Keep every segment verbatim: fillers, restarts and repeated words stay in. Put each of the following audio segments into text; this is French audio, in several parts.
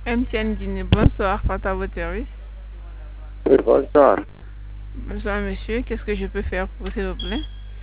M T N Guinée, bonsoir, Fata, votre service. Oui, bonsoir. Bonsoir, monsieur. Qu'est-ce que je peux faire pour vous, s'il vous plaît?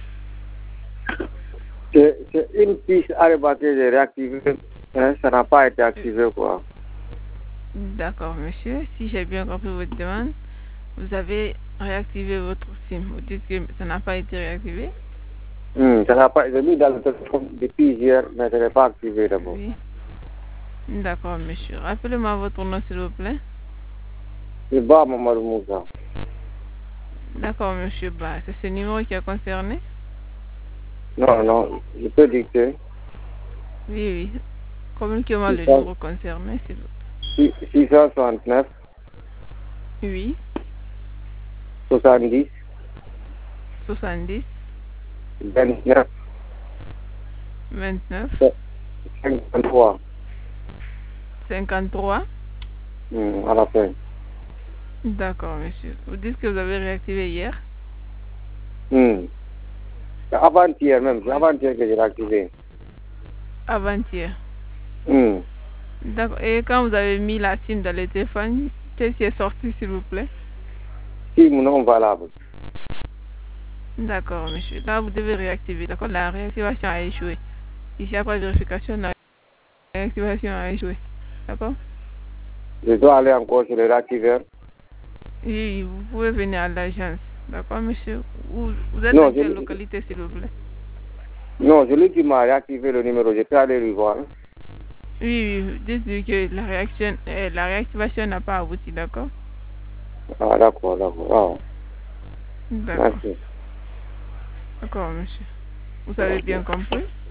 C'est une piste Arepa que j'ai réactivée. Hein, ça n'a pas été activé, quoi. D'accord, monsieur. Si j'ai bien compris votre demande, vous avez réactivé votre SIM. Vous dites que ça n'a pas été réactivé? Hmm, ça n'a pas été mis dans le téléphone depuis hier, mais ça n'est pas activé d'abord. Oui. D'accord, monsieur. Rappelez-moi votre nom, s'il vous plaît. C'est Ba Mamadou Moussa. D'accord, monsieur Ba. C'est ce numéro qui est concerné? Non, non, je peux dicter. Oui, oui. Communiquez-moi le six cents numéro concerné, s'il vous plaît. six cent soixante-neuf, Oui. soixante-dix, soixante-dix, vingt-neuf, vingt-neuf, cinquante-trois. cinquante-trois. Hmm, à la fin. D'accord, monsieur. Vous dites que vous avez réactivé hier? Hmm. C'est avant-hier même, c'est avant-hier que j'ai réactivé. Avant-hier. Hmm. D'accord. Et quand vous avez mis la SIM dans le téléphone, qu'est-ce qui est sorti, s'il vous plaît? Si mon nom valable. D'accord, monsieur. Là, vous devez réactiver. D'accord. La réactivation a échoué. Ici, après vérification, la réactivation a échoué. D'accord. Je dois aller encore sur le réactiveur. Oui, vous pouvez venir à l'agence. D'accord, monsieur. Vous, vous êtes Non, dans je, quelle localité, s'il vous plaît? non, celui qui m'a réactivé le numéro, je peux aller lui voir. Oui, oui. Dites-lui que la, réaction, euh, la réactivation n'a pas abouti. D'accord. Ah, d'accord, d'accord. Ah, D'accord. merci. D'accord, monsieur. Vous avez bien compris?